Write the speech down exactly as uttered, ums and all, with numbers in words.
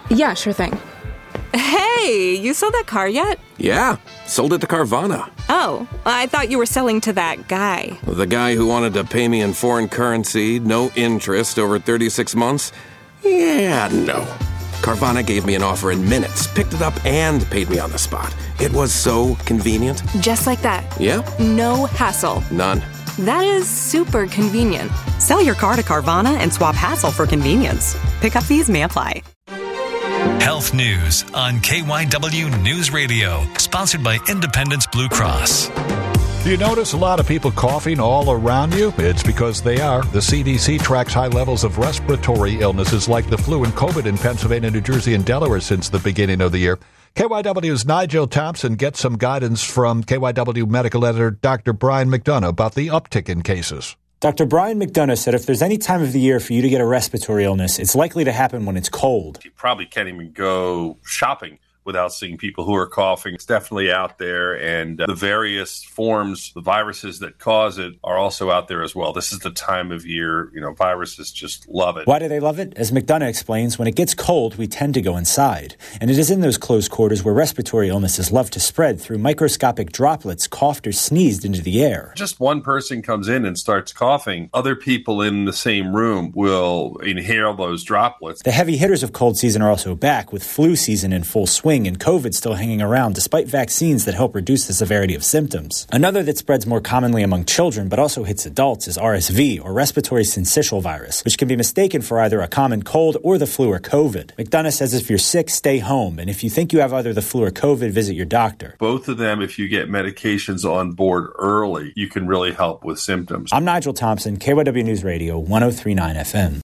Yeah, sure thing. Hey, you sold that car yet? Yeah, sold it to Carvana. Oh, I thought you were selling to that guy. The guy who wanted to pay me in foreign currency, no interest, over thirty-six months? Yeah, no. Carvana gave me an offer in minutes, picked it up, and paid me on the spot. It was so convenient. Just like that. Yeah. No hassle. None. That is super convenient. Sell your car to Carvana and swap hassle for convenience. Pickup fees may apply. Health News on K Y W News Radio, sponsored by Independence Blue Cross. Do you notice a lot of people coughing all around you? It's because they are. The C D C tracks high levels of respiratory illnesses like the flu and COVID in Pennsylvania, New Jersey, and Delaware since the beginning of the year. K Y W's Nigel Thompson gets some guidance from K Y W medical editor Doctor Brian McDonough about the uptick in cases. Doctor Brian McDonough said if there's any time of the year for you to get a respiratory illness, it's likely to happen when it's cold. You probably can't even go shopping without seeing people who are coughing. It's definitely out there, and uh, the various forms, the viruses that cause it are also out there as well. This is the time of year, you know, viruses just love it. Why do they love it? As McDonough explains, when it gets cold, we tend to go inside. And it is in those closed quarters where respiratory illnesses love to spread through microscopic droplets coughed or sneezed into the air. Just one person comes in and starts coughing, other people in the same room will inhale those droplets. The heavy hitters of cold season are also back, with flu season in full swing and COVID still hanging around despite vaccines that help reduce the severity of symptoms. Another that spreads more commonly among children but also hits adults is R S V, or respiratory syncytial virus, which can be mistaken for either a common cold or the flu or COVID. McDonough says if you're sick, stay home, and if you think you have either the flu or COVID, visit your doctor. Both of them, if you get medications on board early, you can really help with symptoms. I'm Nigel Thompson, K Y W News Radio, one oh three point nine F M.